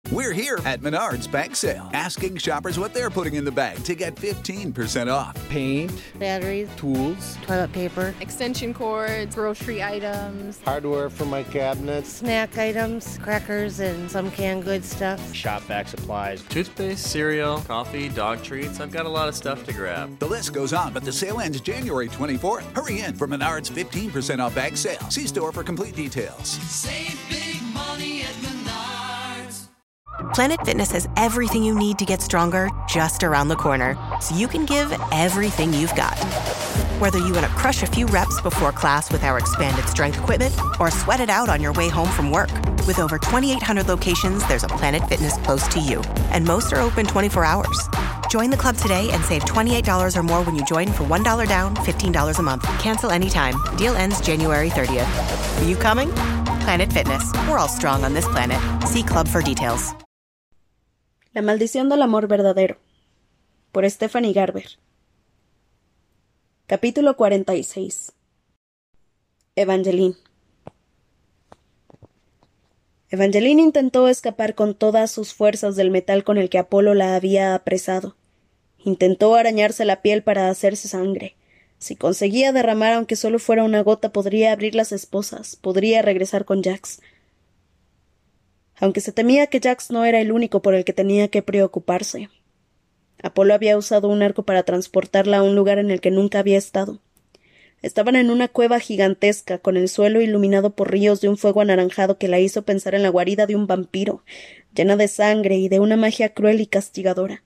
We're here at Menards Bag Sale, asking shoppers what they're putting in the bag to get 15% off. Paint, batteries, tools, toilet paper, extension cords, grocery items, hardware for my cabinets, snack items, crackers, and some canned goods stuff. Shop vac supplies, toothpaste, cereal, coffee, dog treats. I've got a lot of stuff to grab. The list goes on, but the sale ends January 24th. Hurry in for Menards 15% off bag sale. See store for complete details. Save big money at Menards. Planet Fitness has everything you need to get stronger just around the corner, so you can give everything you've got. Whether you want to crush a few reps before class with our expanded strength equipment or sweat it out on your way home from work. With over 2,800 locations, there's a Planet Fitness close to you, and most are open 24 hours. Join the club today and save $28 or more when you join for $1 down, $15 a month. Cancel anytime. Deal ends January 30th. Are you coming? Planet Fitness. We're all strong on this planet. See club for details. La maldición del amor verdadero. Por Stephanie Garber. Capítulo 46. Evangeline. Evangeline intentó escapar con todas sus fuerzas del metal con el que Apolo la había apresado. Intentó arañarse la piel para hacerse sangre. Si conseguía derramar aunque solo fuera una gota, podría abrir las esposas, podría regresar con Jax. Aunque se temía que Jax no era el único por el que tenía que preocuparse. Apolo había usado un arco para transportarla a un lugar en el que nunca había estado. Estaban en una cueva gigantesca, con el suelo iluminado por ríos de un fuego anaranjado que la hizo pensar en la guarida de un vampiro, llena de sangre y de una magia cruel y castigadora.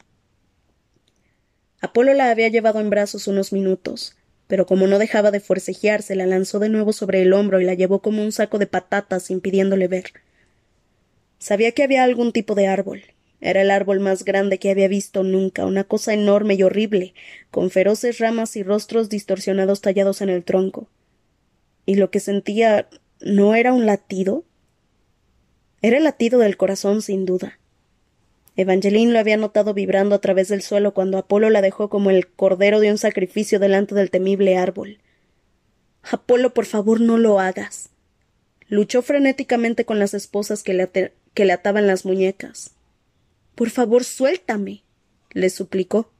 Apolo la había llevado en brazos unos minutos, pero como no dejaba de forcejear, se la lanzó de nuevo sobre el hombro y la llevó como un saco de patatas, impidiéndole ver. Sabía que había algún tipo de árbol. Era el árbol más grande que había visto nunca, una cosa enorme y horrible, con feroces ramas y rostros distorsionados tallados en el tronco. ¿Y lo que sentía no era un latido? Era el latido del corazón, sin duda. Evangeline lo había notado vibrando a través del suelo cuando Apolo la dejó como el cordero de un sacrificio delante del temible árbol. Apolo, por favor, no lo hagas. Luchó frenéticamente con las esposas que le ataban las muñecas. Por favor, suéltame, le suplicó.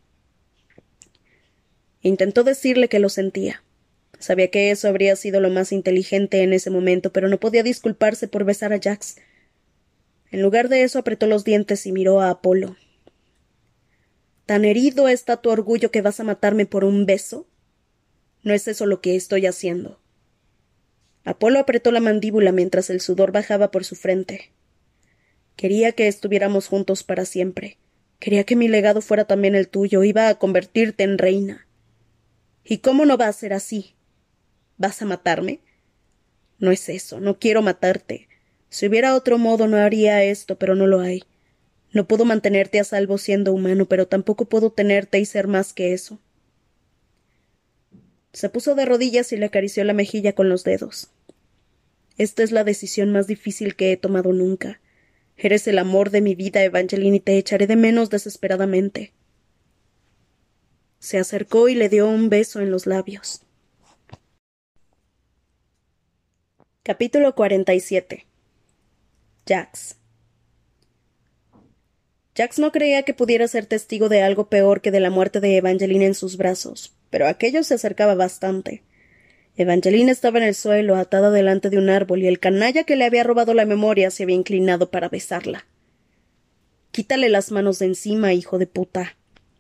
Intentó decirle que lo sentía. Sabía que eso habría sido lo más inteligente en ese momento, pero no podía disculparse por besar a Jax. En lugar de eso, apretó los dientes y miró a Apolo. ¿Tan herido está tu orgullo que vas a matarme por un beso? No es eso lo que estoy haciendo. Apolo apretó la mandíbula mientras el sudor bajaba por su frente. Quería que estuviéramos juntos para siempre. Quería que mi legado fuera también el tuyo. Iba a convertirte en reina. ¿Y cómo no va a ser así? ¿Vas a matarme? No es eso. No quiero matarte. Si hubiera otro modo no haría esto, pero no lo hay. No puedo mantenerte a salvo siendo humano, pero tampoco puedo tenerte y ser más que eso. Se puso de rodillas y le acarició la mejilla con los dedos. Esta es la decisión más difícil que he tomado nunca. Eres el amor de mi vida, Evangeline, y te echaré de menos desesperadamente. Se acercó y le dio un beso en los labios. Capítulo 47. Jax. Jax no creía que pudiera ser testigo de algo peor que de la muerte de Evangeline en sus brazos, pero aquello se acercaba bastante. Evangeline estaba en el suelo, atada delante de un árbol, y el canalla que le había robado la memoria se había inclinado para besarla. «Quítale las manos de encima, hijo de puta».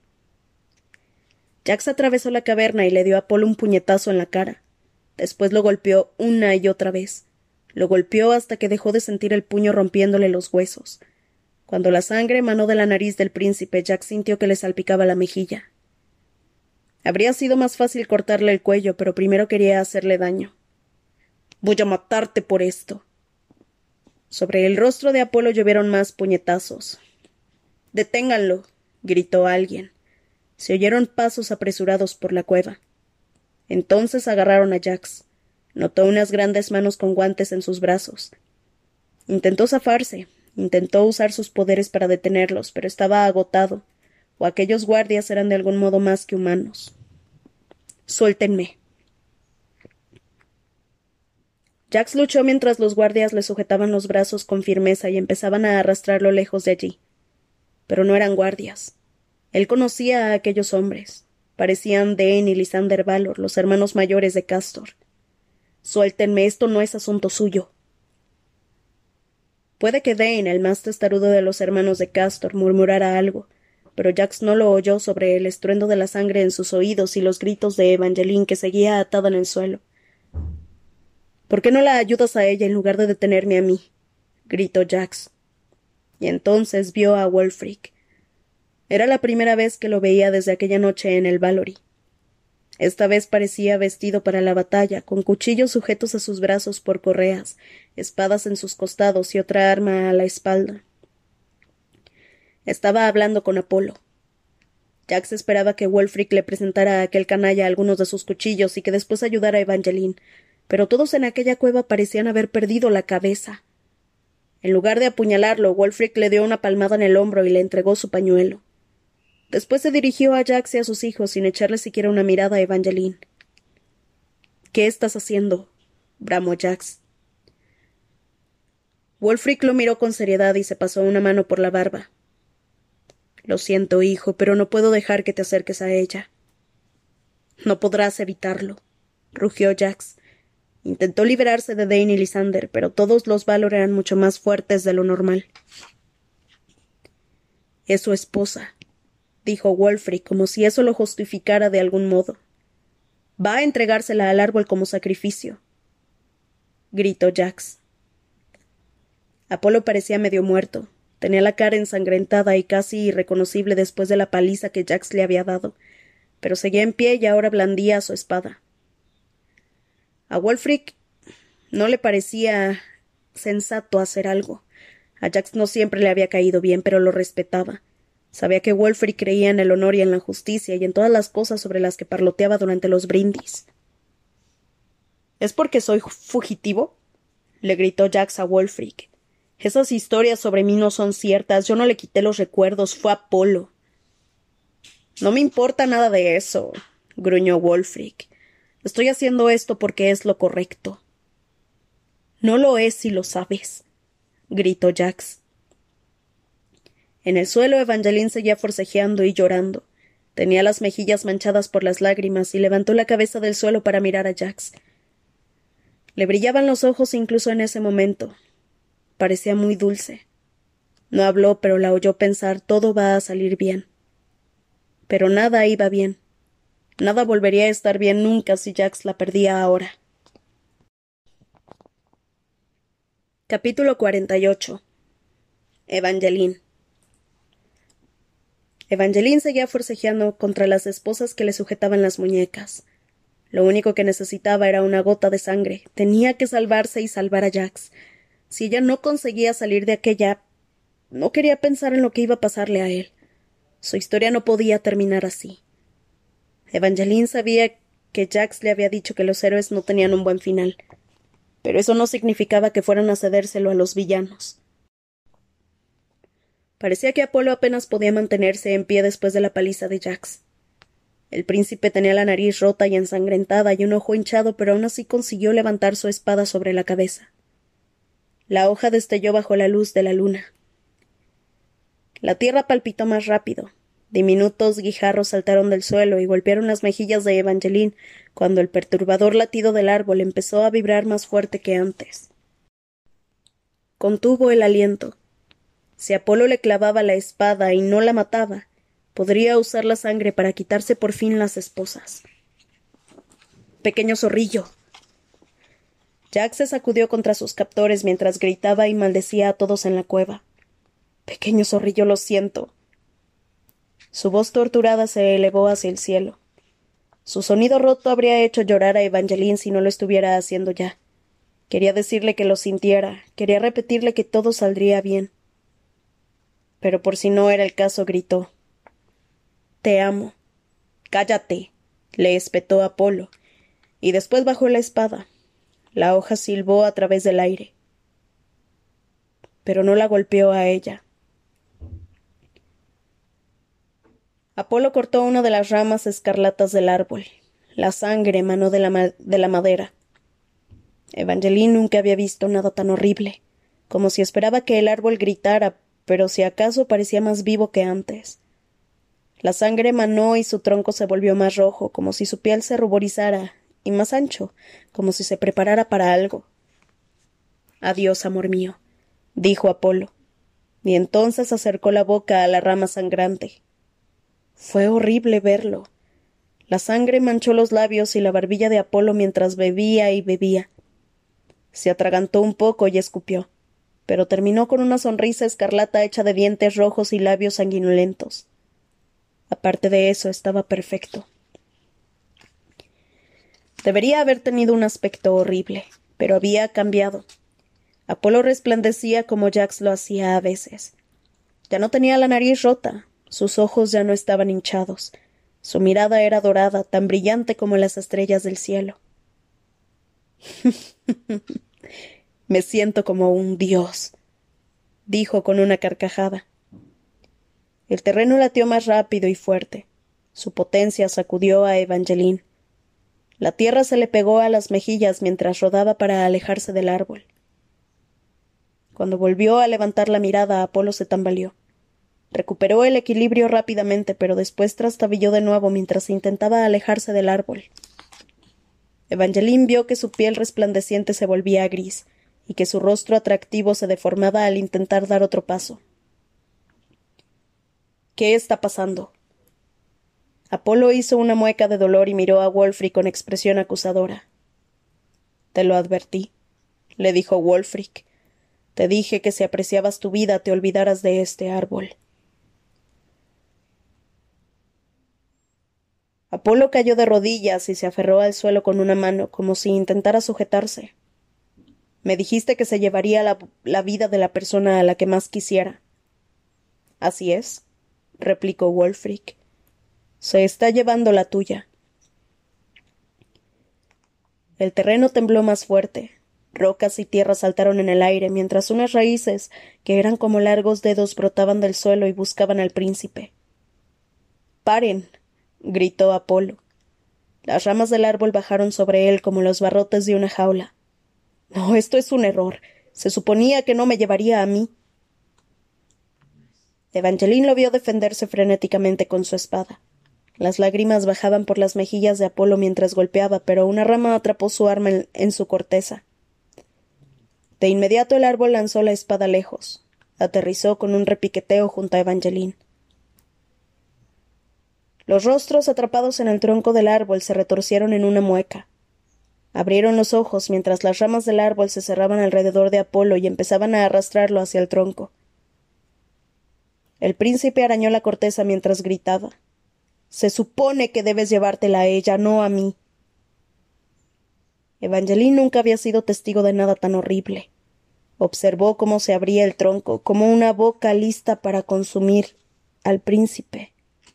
Jax atravesó la caverna y le dio a Apolo un puñetazo en la cara. Después lo golpeó una y otra vez. Lo golpeó hasta que dejó de sentir el puño rompiéndole los huesos. Cuando la sangre emanó de la nariz del príncipe, Jax sintió que le salpicaba la mejilla. Habría sido más fácil cortarle el cuello, pero primero quería hacerle daño. «Voy a matarte por esto». Sobre el rostro de Apolo llovieron más puñetazos. «Deténganlo», gritó alguien. Se oyeron pasos apresurados por la cueva. Entonces agarraron a Jax. Notó unas grandes manos con guantes en sus brazos. Intentó zafarse, intentó usar sus poderes para detenerlos, pero estaba agotado, o aquellos guardias eran de algún modo más que humanos. «Suéltenme». Jax luchó mientras los guardias le sujetaban los brazos con firmeza y empezaban a arrastrarlo lejos de allí. Pero no eran guardias. Él conocía a aquellos hombres. Parecían Dane y Lysander Valor, los hermanos mayores de Castor. Suéltenme, esto no es asunto suyo. Puede que Dane, el más testarudo de los hermanos de Castor, murmurara algo, pero Jax no lo oyó sobre el estruendo de la sangre en sus oídos y los gritos de Evangeline que seguía atada en el suelo. —¿Por qué no la ayudas a ella en lugar de detenerme a mí? —gritó Jax. Y entonces vio a Wulfric. Era la primera vez que lo veía desde aquella noche en el Valori. Esta vez parecía vestido para la batalla, con cuchillos sujetos a sus brazos por correas, espadas en sus costados y otra arma a la espalda. Estaba hablando con Apolo. Jax esperaba que Wulfric le presentara a aquel canalla algunos de sus cuchillos y que después ayudara a Evangeline, pero todos en aquella cueva parecían haber perdido la cabeza. En lugar de apuñalarlo, Wulfric le dio una palmada en el hombro y le entregó su pañuelo. Después se dirigió a Jax y a sus hijos sin echarle siquiera una mirada a Evangeline. —¿Qué estás haciendo? —bramó Jax. Wulfric lo miró con seriedad y se pasó una mano por la barba. —Lo siento, hijo, pero no puedo dejar que te acerques a ella. —No podrás evitarlo —rugió Jax. Intentó liberarse de Dane y Lysander, pero todos los Valor eran mucho más fuertes de lo normal. —Es su esposa —dijo Wulfric, como si eso lo justificara de algún modo. —Va a entregársela al árbol como sacrificio —gritó Jax. Apolo parecía medio muerto. Tenía la cara ensangrentada y casi irreconocible después de la paliza que Jax le había dado, pero seguía en pie y ahora blandía su espada. A Wulfric no le parecía sensato hacer algo. A Jax no siempre le había caído bien, pero lo respetaba. Sabía que Wulfric creía en el honor y en la justicia y en todas las cosas sobre las que parloteaba durante los brindis. —¿Es porque soy fugitivo? —le gritó Jax a Wulfric. —Esas historias sobre mí no son ciertas. Yo no le quité los recuerdos. Fue Apolo. —No me importa nada de eso —gruñó Wulfric. Estoy haciendo esto porque es lo correcto. —No lo es si lo sabes —gritó Jax. En el suelo Evangeline seguía forcejeando y llorando. Tenía las mejillas manchadas por las lágrimas y levantó la cabeza del suelo para mirar a Jax. Le brillaban los ojos incluso en ese momento. Parecía muy dulce. No habló, pero la oyó pensar: todo va a salir bien. Pero nada iba bien. Nada volvería a estar bien nunca si Jax la perdía ahora. Capítulo 48. Evangeline. Evangeline seguía forcejeando contra las esposas que le sujetaban las muñecas. Lo único que necesitaba era una gota de sangre. Tenía que salvarse y salvar a Jax. Si ella no conseguía salir de aquella, no quería pensar en lo que iba a pasarle a él. Su historia no podía terminar así. Evangeline sabía que Jax le había dicho que los héroes no tenían un buen final, pero eso no significaba que fueran a cedérselo a los villanos. Parecía que Apolo apenas podía mantenerse en pie después de la paliza de Jax. El príncipe tenía la nariz rota y ensangrentada y un ojo hinchado, pero aún así consiguió levantar su espada sobre la cabeza. La hoja destelló bajo la luz de la luna. La tierra palpitó más rápido. Diminutos guijarros saltaron del suelo y golpearon las mejillas de Evangeline cuando el perturbador latido del árbol empezó a vibrar más fuerte que antes. Contuvo el aliento. Si Apolo le clavaba la espada y no la mataba, podría usar la sangre para quitarse por fin las esposas. —¡Pequeño zorrillo! Jax se sacudió contra sus captores mientras gritaba y maldecía a todos en la cueva. —Pequeño zorrillo, lo siento. Su voz torturada se elevó hacia el cielo. Su sonido roto habría hecho llorar a Evangeline si no lo estuviera haciendo ya. Quería decirle que lo sintiera, quería repetirle que todo saldría bien. Pero por si no era el caso, gritó: —Te amo. —Cállate —le espetó Apolo, y después bajó la espada. La hoja silbó a través del aire. Pero no la golpeó a ella. Apolo cortó una de las ramas escarlatas del árbol. La sangre emanó de la madera. Evangeline nunca había visto nada tan horrible, como si esperaba que el árbol gritara, pero si acaso parecía más vivo que antes. La sangre manó y su tronco se volvió más rojo, como si su piel se ruborizara, y más ancho, como si se preparara para algo. «Adiós, amor mío», dijo Apolo, y entonces acercó la boca a la rama sangrante. Fue horrible verlo. La sangre manchó los labios y la barbilla de Apolo mientras bebía y bebía. Se atragantó un poco y escupió, pero terminó con una sonrisa escarlata hecha de dientes rojos y labios sanguinolentos. Aparte de eso, estaba perfecto. Debería haber tenido un aspecto horrible, pero había cambiado. Apolo resplandecía como Jax lo hacía a veces. Ya no tenía la nariz rota, sus ojos ya no estaban hinchados. Su mirada era dorada, tan brillante como las estrellas del cielo. «Me siento como un dios», dijo con una carcajada. El terreno latió más rápido y fuerte. Su potencia sacudió a Evangeline. La tierra se le pegó a las mejillas mientras rodaba para alejarse del árbol. Cuando volvió a levantar la mirada, Apolo se tambaleó. Recuperó el equilibrio rápidamente, pero después trastabilló de nuevo mientras intentaba alejarse del árbol. Evangeline vio que su piel resplandeciente se volvía gris y que su rostro atractivo se deformaba al intentar dar otro paso. «¿Qué está pasando?» Apolo hizo una mueca de dolor y miró a Wulfric con expresión acusadora. «Te lo advertí», le dijo Wulfric. «Te dije que si apreciabas tu vida te olvidaras de este árbol». Apolo cayó de rodillas y se aferró al suelo con una mano, como si intentara sujetarse. «Me dijiste que se llevaría la vida de la persona a la que más quisiera». «Así es», replicó Wulfric. «Se está llevando la tuya». El terreno tembló más fuerte. Rocas y tierra saltaron en el aire, mientras unas raíces, que eran como largos dedos, brotaban del suelo y buscaban al príncipe. «¡Paren!», gritó Apolo. Las ramas del árbol bajaron sobre él como los barrotes de una jaula. «No, esto es un error. Se suponía que no me llevaría a mí». Evangeline lo vio defenderse frenéticamente con su espada. Las lágrimas bajaban por las mejillas de Apolo mientras golpeaba, pero una rama atrapó su arma en su corteza. De inmediato el árbol lanzó la espada lejos. Aterrizó con un repiqueteo junto a Evangeline. Los rostros atrapados en el tronco del árbol se retorcieron en una mueca. Abrieron los ojos mientras las ramas del árbol se cerraban alrededor de Apolo y empezaban a arrastrarlo hacia el tronco. El príncipe arañó la corteza mientras gritaba. «Se supone que debes llevártela a ella, no a mí». Evangeline nunca había sido testigo de nada tan horrible. Observó cómo se abría el tronco, como una boca lista para consumir al príncipe.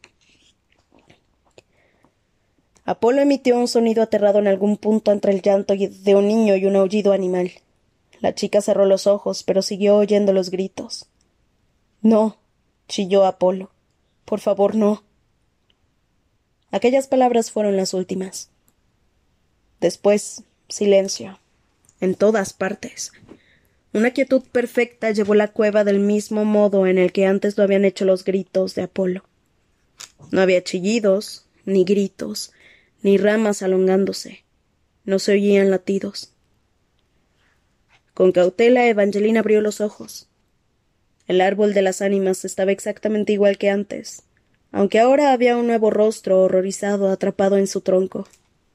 Apolo emitió un sonido aterrado en algún punto entre el llanto de un niño y un aullido animal. La chica cerró los ojos, pero siguió oyendo los gritos. «No», chilló Apolo. «Por favor, no». Aquellas palabras fueron las últimas. Después, silencio. En todas partes. Una quietud perfecta llevó la cueva del mismo modo en el que antes lo habían hecho los gritos de Apolo. No había chillidos, ni gritos, ni ramas alongándose. No se oían latidos. Con cautela, Evangeline abrió los ojos. El árbol de las ánimas estaba exactamente igual que antes, aunque ahora había un nuevo rostro horrorizado atrapado en su tronco.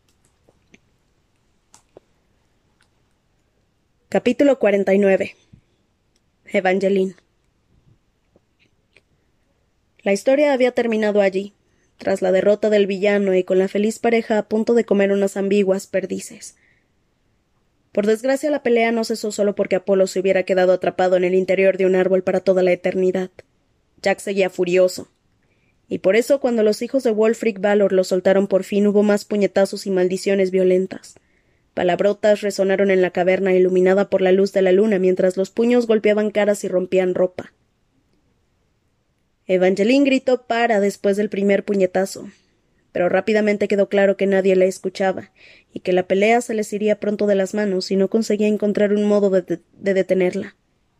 Capítulo 49. Evangeline. La historia había terminado allí, tras la derrota del villano y con la feliz pareja a punto de comer unas ambiguas perdices. Por desgracia, la pelea no cesó solo porque Apolo se hubiera quedado atrapado en el interior de un árbol para toda la eternidad. Jack seguía furioso. Y por eso, cuando los hijos de Wulfric Valor lo soltaron por fin, hubo más puñetazos y maldiciones violentas. Palabrotas resonaron en la caverna iluminada por la luz de la luna mientras los puños golpeaban caras y rompían ropa. Evangeline gritó «para» después del primer puñetazo. pero rápidamente quedó claro que nadie le escuchaba, y que la pelea se les iría pronto de las manos si no conseguía encontrar un modo de detenerla.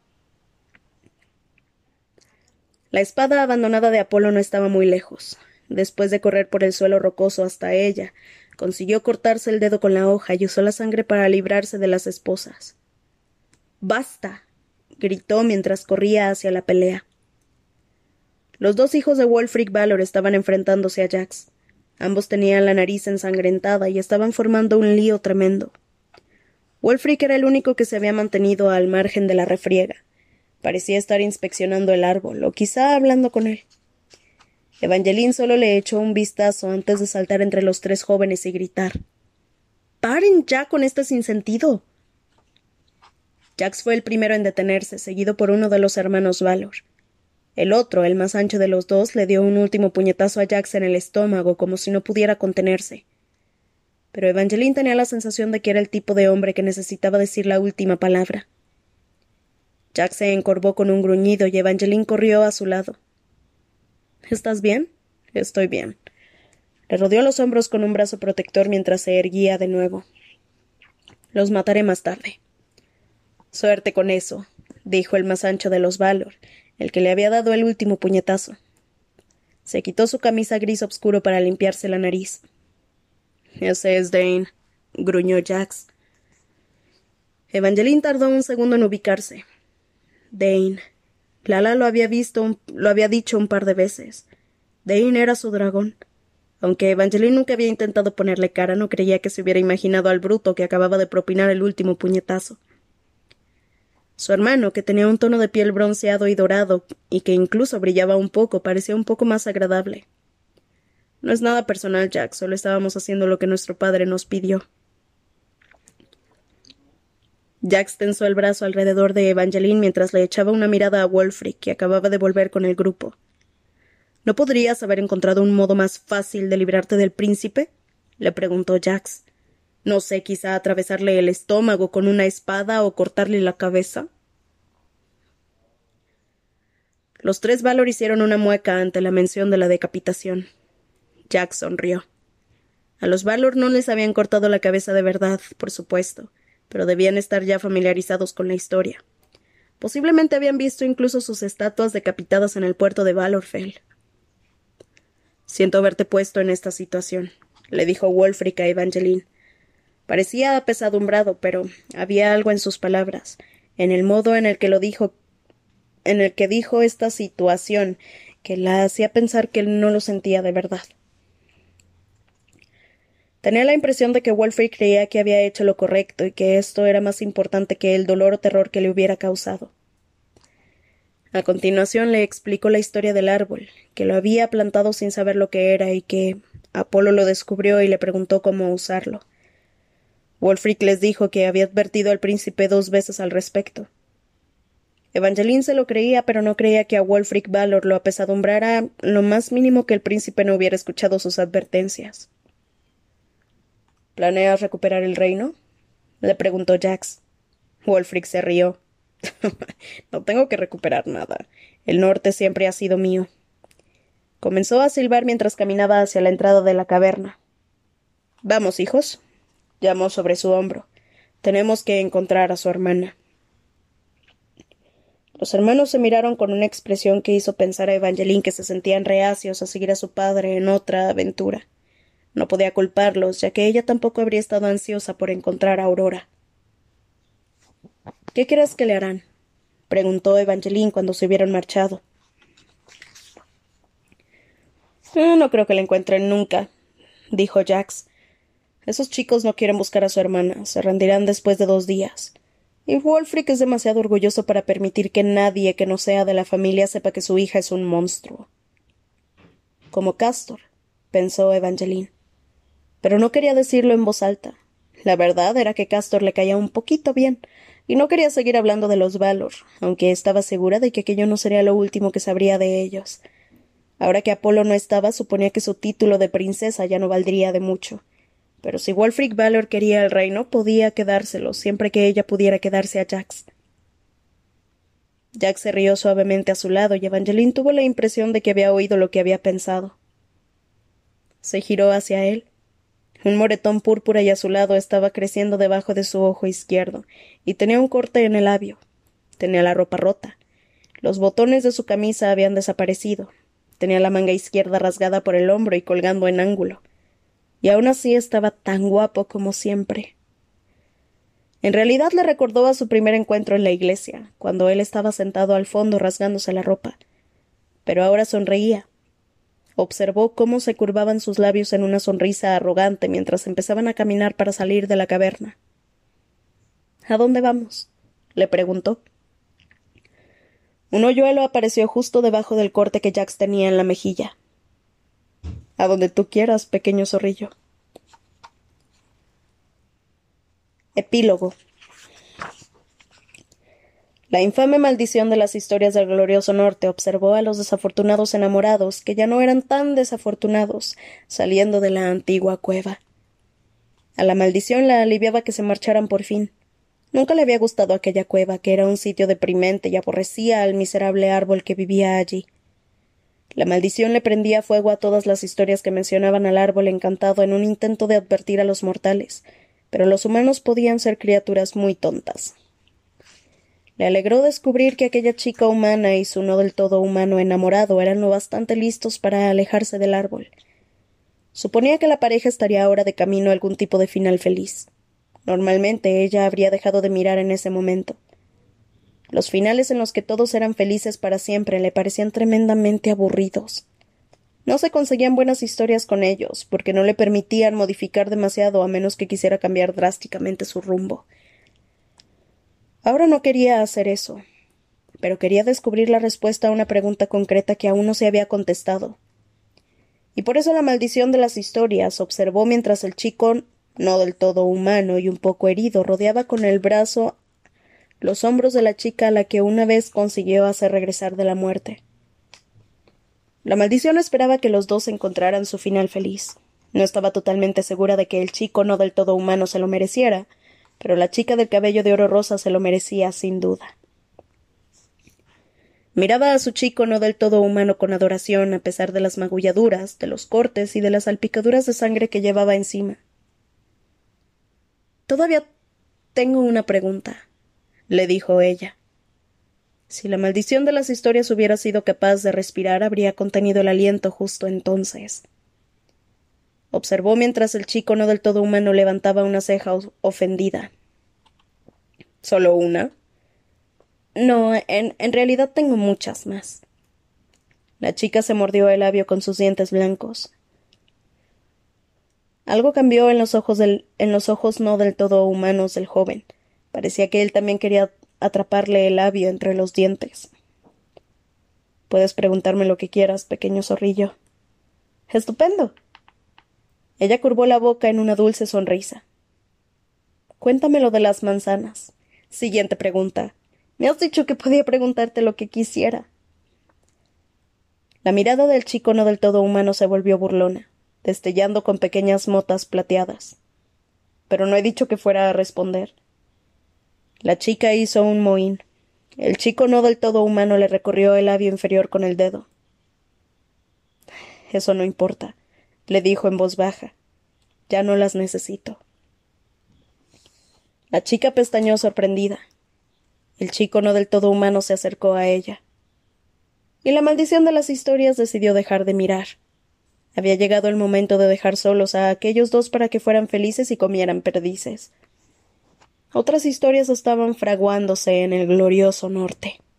La espada abandonada de Apolo no estaba muy lejos. Después de correr por el suelo rocoso hasta ella, consiguió cortarse el dedo con la hoja y usó la sangre para librarse de las esposas. ¡Basta! Gritó mientras corría hacia la pelea. Los dos hijos de Wulfric Valor estaban enfrentándose a Jax. Ambos tenían la nariz ensangrentada y estaban formando un lío tremendo. Wulfric era el único que se había mantenido al margen de la refriega. Parecía estar inspeccionando el árbol, o quizá hablando con él. Evangeline solo le echó un vistazo antes de saltar entre los tres jóvenes y gritar: —¡Paren ya con este sinsentido! Jax fue el primero en detenerse, seguido por uno de los hermanos Valor. El otro, el más ancho de los dos, le dio un último puñetazo a Jax en el estómago, como si no pudiera contenerse. Pero Evangeline tenía la sensación de que era el tipo de hombre que necesitaba decir la última palabra. Jax se encorvó con un gruñido y Evangeline corrió a su lado. —¿Estás bien? —Estoy bien. Le rodeó los hombros con un brazo protector mientras se erguía de nuevo. —Los mataré más tarde. —Suerte con eso —dijo el más ancho de los Valor, el que le había dado el último puñetazo. Se quitó su camisa gris oscuro para limpiarse la nariz. —Ese es Dane —gruñó Jax. Evangeline tardó un segundo en ubicarse. Dane. Lala lo había dicho un par de veces. Dane era su dragón. Aunque Evangeline nunca había intentado ponerle cara, no creía que se hubiera imaginado al bruto que acababa de propinar el último puñetazo. Su hermano, que tenía un tono de piel bronceado y dorado, y que incluso brillaba un poco, parecía un poco más agradable. No es nada personal, Jack, solo estábamos haciendo lo que nuestro padre nos pidió. Jax tensó el brazo alrededor de Evangeline mientras le echaba una mirada a Wulfric, que acababa de volver con el grupo. —¿No podrías haber encontrado un modo más fácil de librarte del príncipe? —le preguntó Jax. —No sé, quizá atravesarle el estómago con una espada o cortarle la cabeza. Los tres Valor hicieron una mueca ante la mención de la decapitación. Jax sonrió. A los Valor no les habían cortado la cabeza de verdad, por supuesto, pero debían estar ya familiarizados con la historia. Posiblemente habían visto incluso sus estatuas decapitadas en el puerto de Valorfell. —Siento haberte puesto en esta situación —le dijo Wulfric a Evangeline. Parecía apesadumbrado, pero había algo en sus palabras, en el modo en el que dijo esta situación, que la hacía pensar que él no lo sentía de verdad. Tenía la impresión de que Wulfric creía que había hecho lo correcto y que esto era más importante que el dolor o terror que le hubiera causado. A continuación le explicó la historia del árbol, que lo había plantado sin saber lo que era y que Apolo lo descubrió y le preguntó cómo usarlo. Wulfric les dijo que había advertido al príncipe 2 veces al respecto. Evangeline se lo creía, pero no creía que a Wulfric Valor lo apesadumbrara lo más mínimo que el príncipe no hubiera escuchado sus advertencias. —¿Planeas recuperar el reino? —le preguntó Jax. Wulfric se rió. —No tengo que recuperar nada. El norte siempre ha sido mío. Comenzó a silbar mientras caminaba hacia la entrada de la caverna. —Vamos, hijos —llamó sobre su hombro—. Tenemos que encontrar a su hermana. Los hermanos se miraron con una expresión que hizo pensar a Evangeline que se sentían reacios a seguir a su padre en otra aventura. No podía culparlos, ya que ella tampoco habría estado ansiosa por encontrar a Aurora. —¿Qué crees que le harán? —preguntó Evangeline cuando se hubieran marchado. No creo que la encuentren nunca —dijo Jax—. Esos chicos no quieren buscar a su hermana, se rendirán después de 2 días. Y Wulfric es demasiado orgulloso para permitir que nadie que no sea de la familia sepa que su hija es un monstruo. Como Castor, pensó Evangeline. Pero no quería decirlo en voz alta. La verdad era que Castor le caía un poquito bien, y no quería seguir hablando de los Valor, aunque estaba segura de que aquello no sería lo último que sabría de ellos. Ahora que Apolo no estaba, suponía que su título de princesa ya no valdría de mucho. Pero si Wulfric Valor quería el reino, podía quedárselo, siempre que ella pudiera quedarse a Jax. Jax se rió suavemente a su lado, y Evangeline tuvo la impresión de que había oído lo que había pensado. Se giró hacia él. Un moretón púrpura y azulado estaba creciendo debajo de su ojo izquierdo, y tenía un corte en el labio. Tenía la ropa rota. Los botones de su camisa habían desaparecido. Tenía la manga izquierda rasgada por el hombro y colgando en ángulo. Y aún así estaba tan guapo como siempre. En realidad le recordó a su primer encuentro en la iglesia, cuando él estaba sentado al fondo rasgándose la ropa. Pero ahora sonreía. Observó cómo se curvaban sus labios en una sonrisa arrogante mientras empezaban a caminar para salir de la caverna. —¿A dónde vamos? —le preguntó. Un hoyuelo apareció justo debajo del corte que Jax tenía en la mejilla. —A donde tú quieras, pequeño zorrillo. Epílogo. La infame maldición de las historias del glorioso norte observó a los desafortunados enamorados, que ya no eran tan desafortunados, saliendo de la antigua cueva. A la maldición la aliviaba que se marcharan por fin. Nunca le había gustado aquella cueva, que era un sitio deprimente, y aborrecía al miserable árbol que vivía allí. La maldición le prendía fuego a todas las historias que mencionaban al árbol encantado en un intento de advertir a los mortales, pero los humanos podían ser criaturas muy tontas. Le alegró descubrir que aquella chica humana y su no del todo humano enamorado eran lo bastante listos para alejarse del árbol. Suponía que la pareja estaría ahora de camino a algún tipo de final feliz. Normalmente ella habría dejado de mirar en ese momento. Los finales en los que todos eran felices para siempre le parecían tremendamente aburridos. No se conseguían buenas historias con ellos, porque no le permitían modificar demasiado a menos que quisiera cambiar drásticamente su rumbo. Ahora no quería hacer eso, pero quería descubrir la respuesta a una pregunta concreta que aún no se había contestado. Y por eso la maldición de las historias observó mientras el chico, no del todo humano y un poco herido, rodeaba con el brazo los hombros de la chica a la que una vez consiguió hacer regresar de la muerte. La maldición esperaba que los dos encontraran su final feliz. No estaba totalmente segura de que el chico no del todo humano se lo mereciera, pero la chica del cabello de oro rosa se lo merecía sin duda. Miraba a su chico no del todo humano con adoración, a pesar de las magulladuras, de los cortes y de las salpicaduras de sangre que llevaba encima. —Todavía tengo una pregunta —le dijo ella. Si la maldición de las historias hubiera sido capaz de respirar, habría contenido el aliento justo entonces. Observó mientras el chico no del todo humano levantaba una ceja ofendida. —¿Solo una? —No, en realidad tengo muchas más. La chica se mordió el labio con sus dientes blancos. Algo cambió en los ojos no del todo humanos del joven. Parecía que él también quería atraparle el labio entre los dientes. —Puedes preguntarme lo que quieras, pequeño zorrillo. —Estupendo. Ella curvó la boca en una dulce sonrisa. —Cuéntame lo de las manzanas. Siguiente pregunta. Me has dicho que podía preguntarte lo que quisiera. La mirada del chico no del todo humano se volvió burlona, destellando con pequeñas motas plateadas. Pero no he dicho que fuera a responder. La chica hizo un mohín. El chico no del todo humano le recorrió el labio inferior con el dedo. —Eso no importa —le dijo en voz baja—. Ya no las necesito. La chica pestañeó sorprendida. El chico no del todo humano se acercó a ella. Y la maldición de las historias decidió dejar de mirar. Había llegado el momento de dejar solos a aquellos dos para que fueran felices y comieran perdices. Otras historias estaban fraguándose en el glorioso norte.